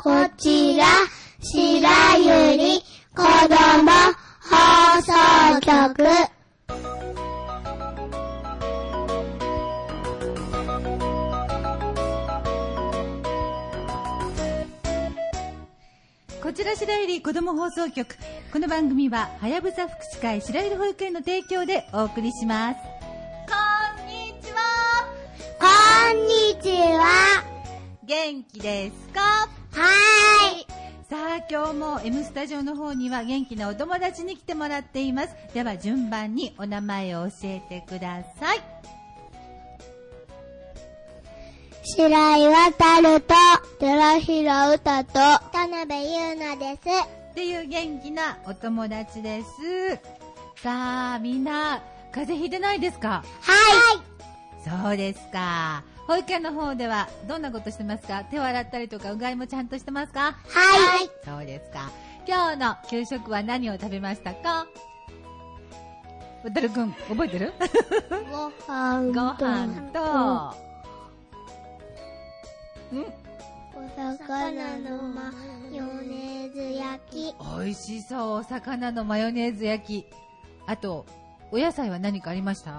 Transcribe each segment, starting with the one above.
こちら、白ゆり子ども放送局。 こちら白百合子ども放送局。この番組ははやぶさ福祉会白百合保育園の提供でお送りします。こんにちは。 こんにちは。 元気ですか？ はーい。 さあ今日も M スタジオの方には元気なお友達に来てもらっています。では順番にお名前を教えてください。 白井渉と寺平歌と田辺優奈ですっていう元気なお友達です。さあみんな風邪ひいてないですか？ はい。 そうですか。保育園の方ではどんなことしてますか？手を洗ったりとかうがいもちゃんとしてますか？ はい。 そうですか。今日の給食は何を食べましたか？わたるくん覚えてる？ ご飯とお魚のマヨネーズ焼き。 おいしそう。お魚のマヨネーズ焼き。あとお野菜は何かありました？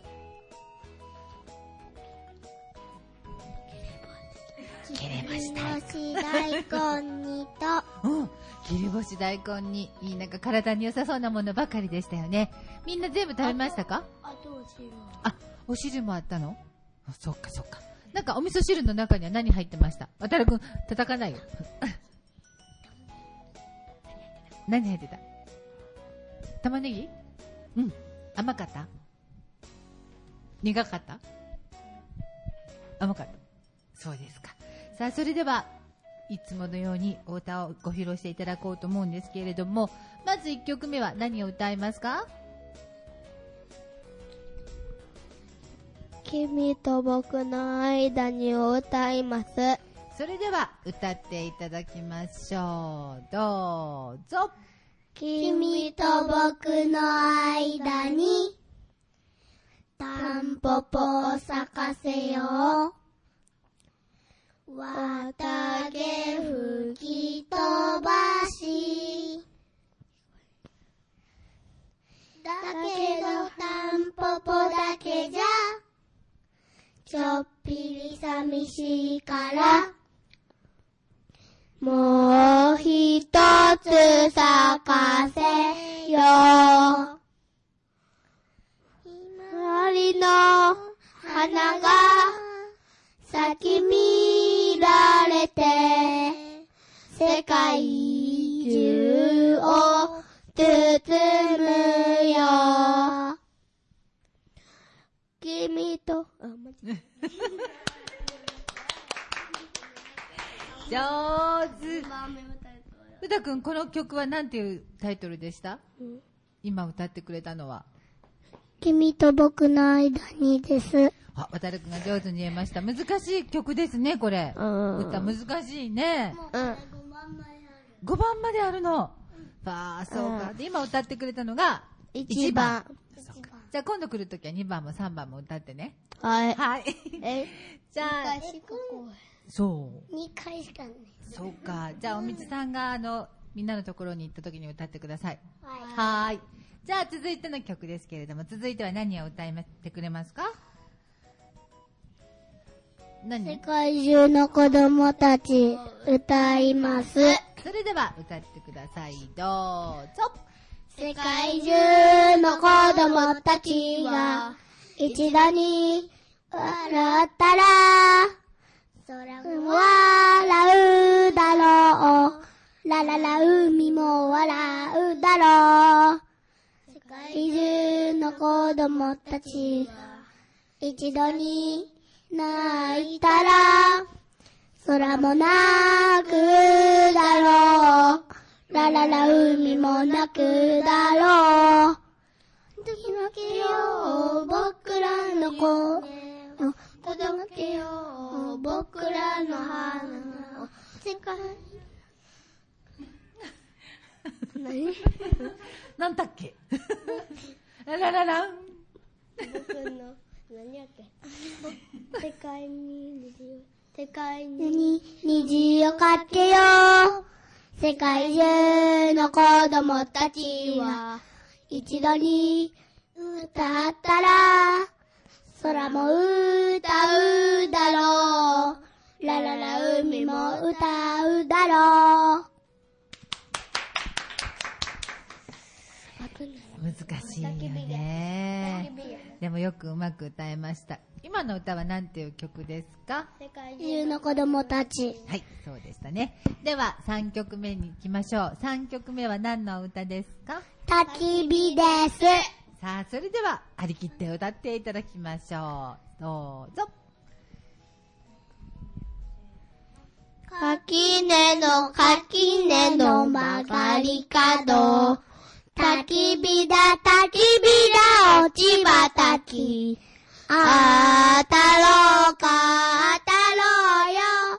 切れ干し大根煮と切り干し大根にいい、なんか体に良さそうなものばかりでしたよね。みんな全部食べましたか？ あとお汁。 お汁もあったの？そっかそっか。なんかお味噌汁の中には何入ってました？わたるくん叩かないよ何入ってた？玉ねぎ？甘かった？苦かった？甘かった。そうですか。さあそれではいつものようにお歌をご披露していただこうと思うんですけれども、まず1曲目は何を歌いますか？ 君と僕の間にを歌います。 それでは歌っていただきましょう。どうぞ。 君と僕の間にタンポポを咲かせよう。綿毛吹き飛ばし。だけどタンポポだけじゃちょっぴり寂しいからもう一つ咲かせよう。ひまわりの花が咲き乱れて世界中を包むよ。君と上手。うたくんこの曲はなんていうタイトルでした？今歌ってくれたのは君と僕の間にです。 わたるくんが上手に言えました。難しい曲ですねこれ。歌難しいね。5番まであるの。そうか。で今歌ってくれたのが1番。じゃあ今度来るときは2番も3番も歌ってね。 はい。 はい。じゃあそう 2回しかない。 そうか。じゃあおみつさんがみんなのところに行ったときに歌ってください。はい。じゃあ続いての曲ですけれども、続いては何を歌ってくれますか？ 世界中の子供たち歌います。 それでは歌ってください。どうぞ。 世界中の子供たちが一度に笑ったら空も笑うだろう。ラララ海も笑うだろう。世界中の子供たちが一度に泣いたら空も泣くだろう。ラララ海も泣くだろう。届けよう僕らの子届けよう僕らの花を世界何なんだっけララララン僕の何やっけ世界に虹ををかけよう。世界中の子供たちは一度に歌ったら空も歌うだろう。ラララ海も歌うだろう。 難しいよね。でもよくうまく歌えました。今の歌は何ていう曲ですか？ 世界中の子供たち。 はい、そうでしたね。では3曲目に行きましょう。3曲目は何の歌ですか？ 焚き火です。 さあ、それでは張り切って歌っていただきましょう。どうぞ。 垣根の曲がり角。焚き火だ落ち葉焚き。あたろうかあたろ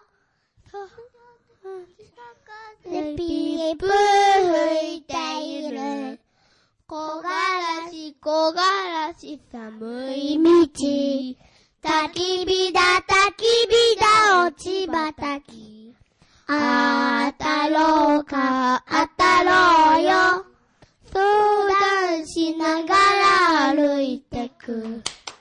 うよ。ピープ吹いている。木枯らし寒い道。焚き火だ落ち葉焚き。あたろうかあたろうよ。相談しながら歩いてく。 う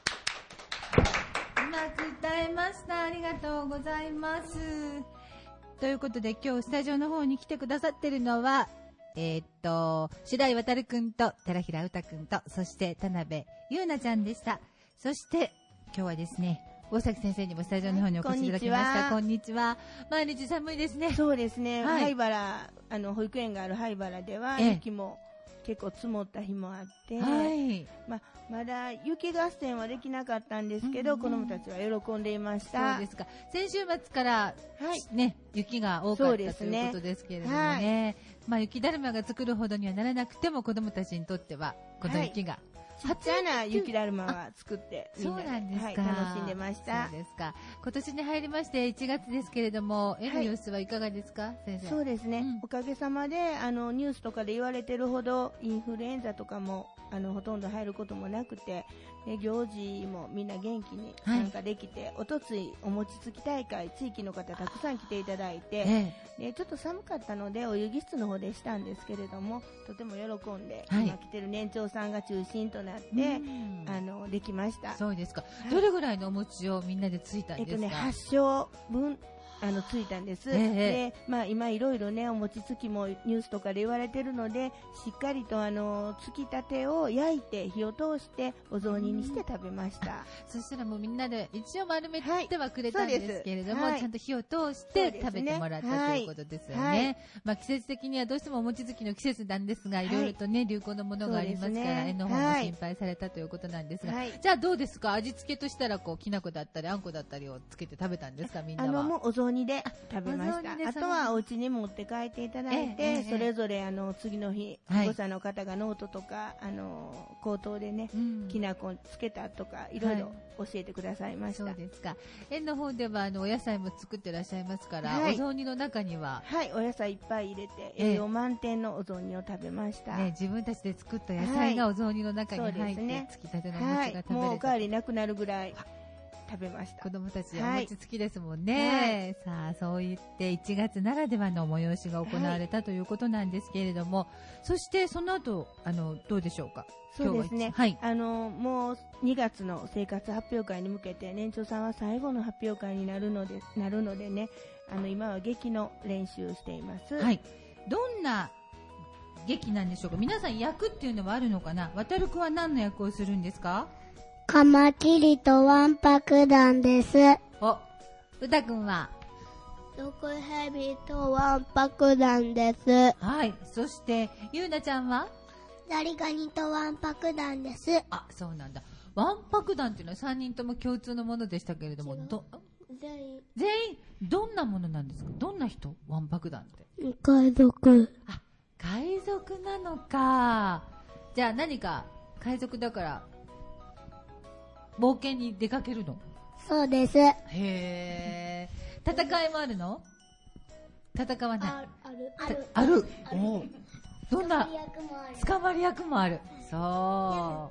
まく歌えました。ありがとうございます。ということで今日スタジオの方に来てくださってるのは白井渉くんと寺平詩くんと、そして田辺優奈ちゃんでした。そして今日はですね、大崎先生にもスタジオの方にお越しいただきました。こんにちは。毎日寒いですね。 そうですね。 はい、 灰原保育園がある灰原では雪も結構積もった日もあって、はい、まだ雪合戦はできなかったんですけど、子どもたちは喜んでいました。 そうですか。先週末から、ね、雪が多かったということですけれどもね、雪だるまが作るほどにはならなくても子どもたちにとってはこの雪が、 ちっちゃな雪だるまは作ってみんなで、楽しんでました。 そうですか。今年に入りまして1月ですけれども、絵の様子はいかがですか、先生？ そうですね、おかげさまでニュースとかで言われてるほどインフルエンザとかもほとんど入ることもなくて、行事もみんな元気に参加できて、おとついお餅つき大会、地域の方たくさん来ていただいて、ちょっと寒かったのでお遊戯室の方でしたんですけれども、とても喜んで、今来てる年長さんが中心となってできました。 そうですか。どれぐらいのお餅をみんなでついたんですか ？8升分ついたんです。で、今いろいろね、お餅つきもニュースとかで言われてるので、しっかりとつきたてを焼いて火を通してお雑煮にして食べました。 そしたらもうみんなで一応丸めてはくれたんですけれども、ちゃんと火を通して食べてもらったということですよね。季節的にはどうしてもお餅つきの季節なんですが、いろいろとね、流行のものがありますから、園の方も心配されたということなんですが、じゃあどうですか？味付けとしたらきな粉だったりあんこだったりをつけて食べたんですか？みんなは。 もうお雑煮で食べました。あとはお家に持って帰っていただいて、それぞれ次の日、保護者の方がノートとか口頭でね、きな粉つけたとかいろいろ教えてくださいました。 そうですか。園の方ではお野菜も作ってらっしゃいますから、お雑煮の中にはお野菜いっぱい入れて栄養満点のお雑煮を食べました。 自分たちで作った野菜がお雑煮の中に入ってつきたてのお餅が食べれた。 もうおかわりなくなるぐらい食べました。 子供たちお餅つきですもんね。さあ、そう言って1月ならではの催しが行われたということなんですけれども、そしてその後どうでしょうか？ そうですね。もう2月の生活発表会に向けて年長さんは最後の発表会になるのでね、今は劇の練習をしています。 どんな劇なんでしょうか？皆さん役っていうのはあるのかな？渡るくんは何の役をするんですか？ カマキリとわんぱく団です。 うたくんは毒ヘビとわんぱく団です。 そしてゆうなちゃんはザリガニとわんぱく団です。 そうなんだ。わんぱく団っていうのは3人とも共通のものでしたけれども、全員どんなものなんですか？どんな人？わんぱく団って海賊。 海賊なのか。じゃあ何か海賊だから冒険に出かけるの？ そうです。 へー。戦いもあるの？戦わない。ある。どんな捕まり役もある。そう。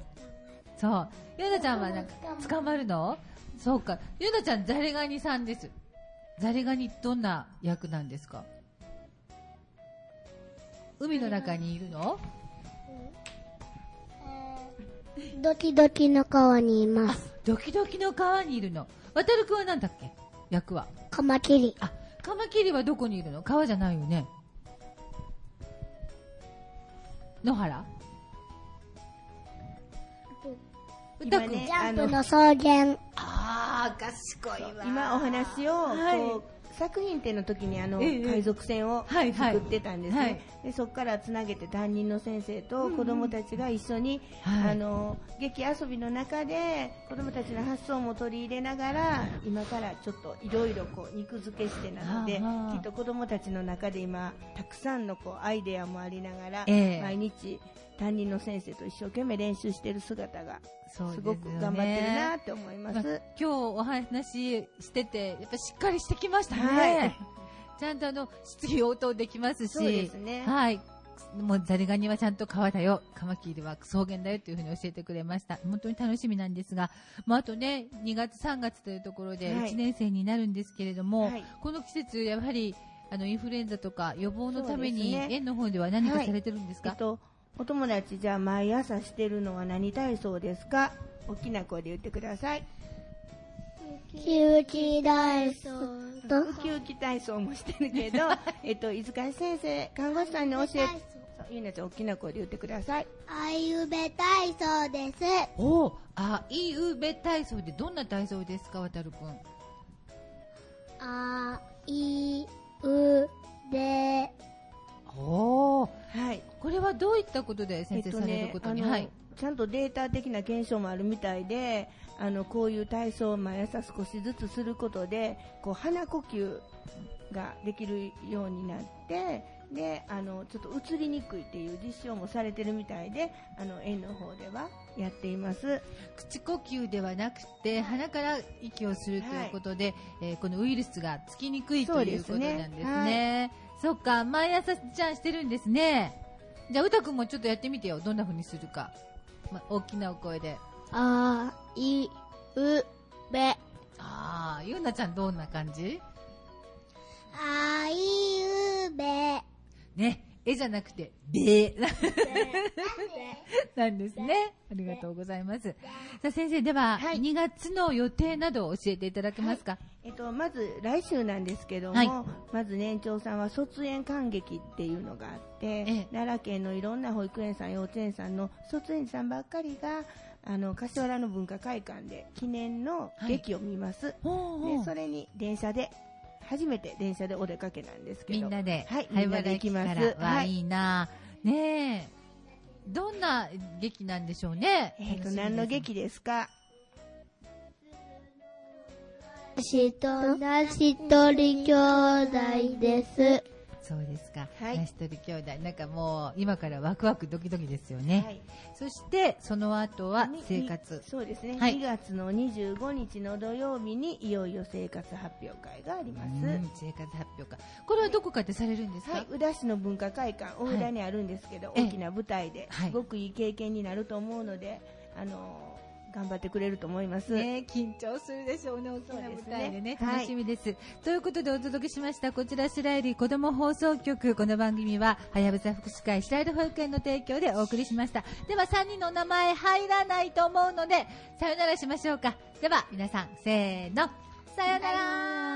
ゆうなちゃんは捕まるの？そうか。ゆうなちゃんザリガニさんです。 ザリガニどんな役なんですか？海の中にいるの？ ドキドキの川にいます。 ドキドキの川にいるの。渡るくんは何だっけ？役は。 カマキリ。 あ、カマキリはどこにいるの？川じゃないよね。野原？ 今ね、 ジャンプの草原。 ああ、賢いわ。 今お話を、こう作品展の時に海賊船を作ってたんですね。でそこからつなげて担任の先生と子供たちが一緒に、劇遊びの中で子供たちの発想も取り入れながら、今からちょっといろいろ肉付けしてなので、きっと子供たちの中で今たくさんのアイデアもありながら、毎日担任の先生と一生懸命練習している姿がすごく頑張ってるなって思います。 今日お話ししててやっぱしっかりしてきましたね。ちゃんと質疑応答できますし、 そうですね。 はい。もうザリガニはちゃんと川だよ、カマキリは草原だよというふうに教えてくれました。本当に楽しみなんですが、あとね2月3月というところで1年生になるんですけれども、この季節やはりインフルエンザとか予防のために、園の方では何かされてるんですか？ お友達、じゃあ毎朝してるのは何体操ですか？大きな声で言ってください。 ウキウキ体操とウキウキ体操もしてるけど飯塚先生、看護師さんに教えて、ゆうなちゃん大きな声で言ってください。 あいうべ体操です。 おー、あいうべ体操でどんな体操ですか、渡るくん？ あいうべ。 おー、 はい。 これはどういったことで先生されることに、 ちゃんとデータ的な検証もあるみたいで、こういう体操を毎朝少しずつすることで鼻呼吸ができるようになって、でちょっと移りにくいっていう実証もされてるみたいで、園の方ではやっています。 口呼吸ではなくて鼻から息をするということで、このウイルスがつきにくいということなんですね。そっか、毎朝ちゃんしてるんですね。じゃあうたくんもちょっとやってみてよ、どんな風にするか。大きなお声で。 あいうべ。 ゆうなちゃんどんな感じ？ あいうべ。 ね、絵じゃなくてべなんですね。ありがとうございます。さあ先生、では、2月の予定などを教えていただけますか？ まず来週なんですけども、まず年長さんは卒園観劇っていうのがあって、奈良県のいろんな保育園さん、幼稚園さんの卒園児さんばっかりが柏原の文化会館で記念の劇を見ます。でそれに初めて電車でお出かけなんですけど、 みんなで、 みんなで行きます。 いいなねえ。どんな劇なんでしょうね。 何の劇ですか？ しとなしとり兄弟です。 そうですか。なしとり兄弟、なんかもう今からワクワクドキドキですよね。そしてその後は生活。 そうですね。2月の25日の土曜日にいよいよ生活発表会があります。 生活発表会。これはどこかでされるんですか？ 宇陀市の文化会館、大浦にあるんですけど、大きな舞台ですごくいい経験になると思うので、頑張ってくれると思います。 緊張するでしょうね、大きな舞台でね。楽しみです。ということでお届けしました、こちら白百合子ども放送局。この番組ははやぶさ福祉会白百合保育園の提供でお送りしました。では3人の名前入らないと思うのでさよならしましょうか。では皆さんせーの、さよなら。